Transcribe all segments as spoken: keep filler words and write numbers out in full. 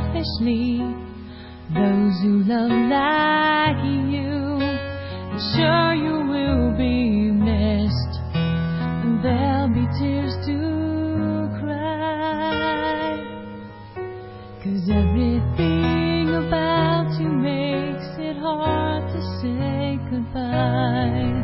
selfishly those who love like you. And sure you will be missed, and there'll be tears to cry, 'cause everything about you makes it hard to say goodbye.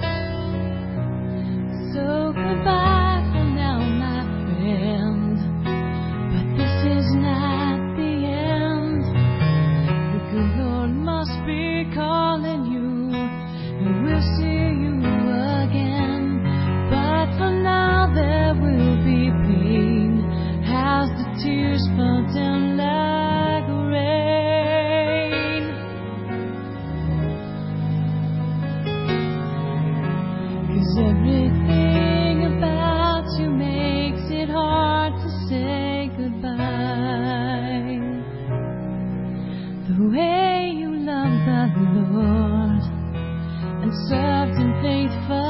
So goodbye for now, my friend, but this is not the end. The good Lord must be calling you, and we'll see you again. But for now there will be pain as the tears fall down like rain. 'Cause everything about you makes it hard to say goodbye. The way you love the Lord and served Him faithfully,